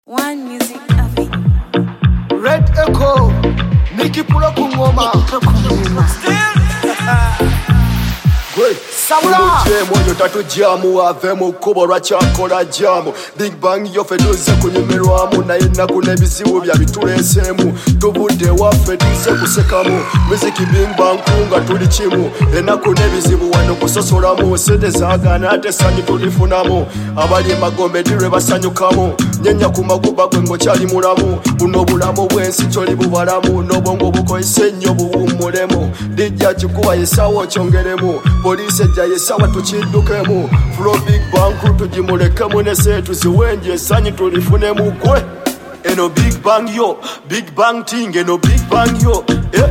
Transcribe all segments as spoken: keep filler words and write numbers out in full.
One music cafe. Red Echo, Nicky Pula Kungoma. Great. Muje mwenye tatu jamu avemu kubo rachakola jamu Big Bang yo feduze kunyumirwamu na ina kuna bizibu vya bitulesemu Tubude wa feduze kusekamu Miziki Big Bang kunga tulichimu Ena kuna bizibu wano kusosolamu Sede zagana ate sanyi tulifunamu Abali magombe dire basanyukamu Nyenya kumaguba kwengo chali mulamu Buno bulamu bwensi choli bubalamu Nobongo buko isenyo buumulemu Dija chikuwa yesawo chongeremu Polise jaye sawa tuchidukemu Flow Big Bang crew tujimulekemu nese tuziwenje sanyi tulifunemu kwe Eno Big Bang yo, Big Bang ting eno Big Bang yo eh.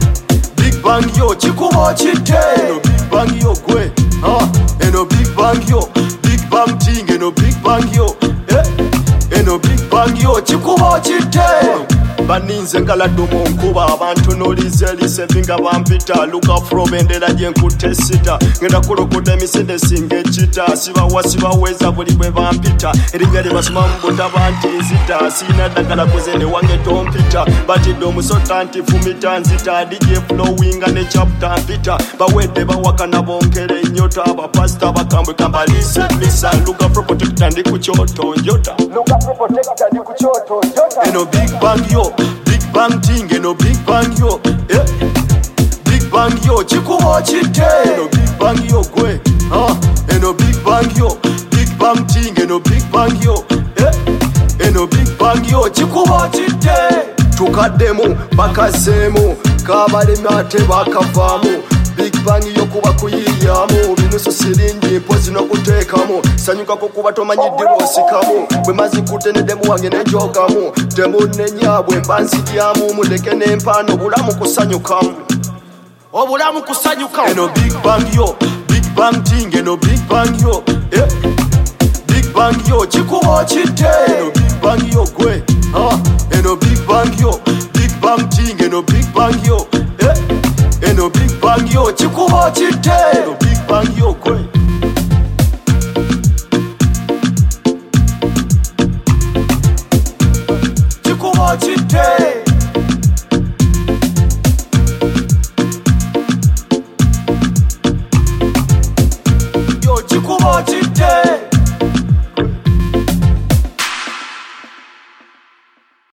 Big Bang yo, chikuwa chite Eno Big Bang yo kwe ah. Eno Big Bang yo, Big Bang ting eno Big Bang yo eh. Eno Big Bang yo, chikuwa chite Baninze ngaladumu nkuba abantu nolize lisevinga bampita Luka from endera jenkutte sita Ngenda kulokude misende singe chita Siba wasiba weza buli bwe bampita Erinjali basuma mbuta banti nzita Sina dagala kuzene wange tompita Batido omusota nti fumita nzita D J flowinga ne chapter mpita Bawede bawaka na bonkere nyota Bapasta bakambwe kambalise misa Luka from protector ndi kuchoto njota Luka from protector ndi kuchoto njota Eno Big Bang yo Big Bang ting eno Big Bang yo eh. Big Bang yo chikuwa chite eno Big Bang yo kwe ah. Eno Big Bang yo Big Bang ting eno Big Bang yo eh. Eno Big Bang yo chikuwa chite Tukademu bakasemu Kabalemi ate bakavamu Big Bang yo kuba kuyiyamu Binusu siringi pozi no kutekamu Sanyuka kukuba tomanyidi osikamu Bwe mazi kutene demu wange nejogamu Demu nenyabwe mbansi diamu Muleke nempano bulamu kusanyukamu Obulamu kusanyukamu Eno Big Bang yo, Big Bang ting eno Big Bang yo eh. Big Bang yo, chikuwa chite Eno Big Bang yo kwe ah. Eno Big Bang yo, Big Bang ting eno Big Bang yo eh. Eno Big Bang yo, chikuwa chite Eno Big Bang yo kwe